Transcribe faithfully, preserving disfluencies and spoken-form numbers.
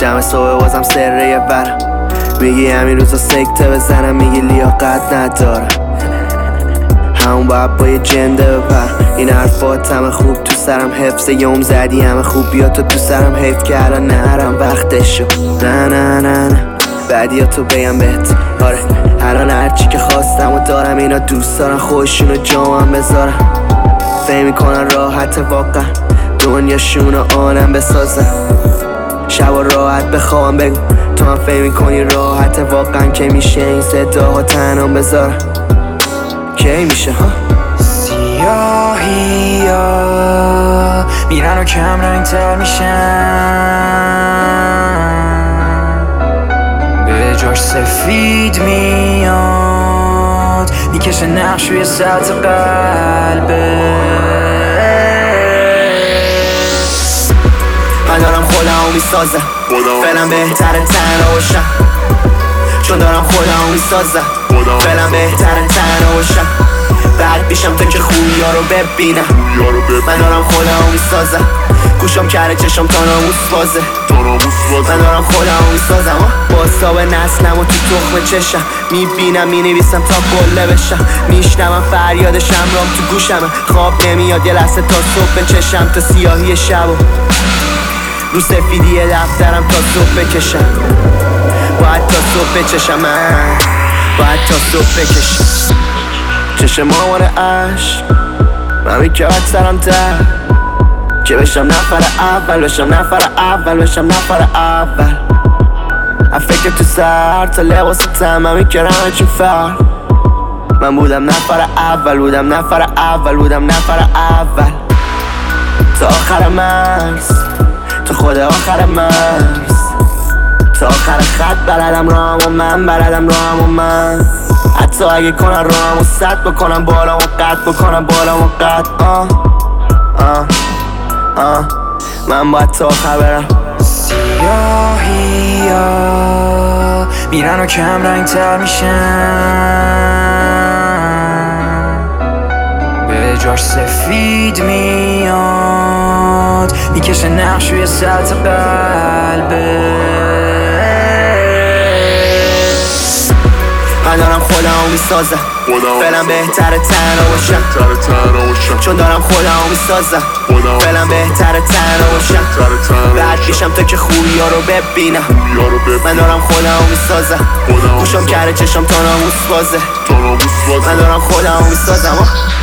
دم صبح بازم سره یه برم. میگی همین روزا سکته بزنم، میگی لیاقت ندارم، همون باید با یه جنده بپرم. این حرفات همه خوب تو سرم، حفظ یوم زدی همه خوبیاتو تو سرم، حیف که الان نرم وقتشو. نه نه نه نه بعدیاتو بگم بهت، آره الان هرچی که خواستم و دارم، اینا دوست دارن خودشونو جامم بذارم. فهم میکنن راحت واقعا دنیاشونو آنم بسازم. شبا راحت بخوام بگو تو هم فهم میکنی راحت واقعا که میشه این صداها تنام بذارم. کی میشه ها سیاهی ها میرن و کم رنگ تر میشن، به جاش سفید میاد میکشه نقش روی سطح قلبه. من دارم خودمو میسازم، فعلا بهتره تنها باشم، چون دارم خودمو میسازم، فعلا بهتره تنها باشم. بعد بیشم تا که خوبی ها رو ببینم. من دارم خودمو میسازم، گوشم کره چشم تا ناموس بازه. من دارم خودمو میسازم، باستاب نسلم و تو تخم چشم میبینم، مینویسم تا قله بشم، میشنوم فریاد شمرام تو گوشمه. خواب نمیاد یه لحظه تا صبح چشم، تا سیاهی شب و رو سفیدی دفترم تا صبح بکشم. باید تا صبح بچشم، من باید تا صبح بکشم. چشم مامان عشق من میکرد سرم تر که بشم نفر اول، بشم نفر اول، بشم نفر اول. از فکر تو سر تا لباس تم من میکردم همچین فرق. من بودم نفر اول، بودم نفر اول، بودم نفر اول تا آخر مرز، تا خود آخر مرز، تا آخر خط بلدم راهم و من بلدم راهم و من. حتی اگه کنن راهم و سد بکنم بالا و قد بکنم بالا و قد. آه آه آه من باید تا آخر برم. سیاهی ها میرن و کم رنگ تر میشن، به جاش سفید میاد میکشه نقش روی سطح قلبه. من دارم خودمو میسازم، فعلا بهتره تنها باشم، چون دارم خودمو میسازم، فعلا بهتره تنها باشم. بعد بیشم تا که خوبی ها رو ببینم. من دارم خودمو میسازم، گوشم کره چشم تا ناموس بازه. من دارم خودمو میسازم.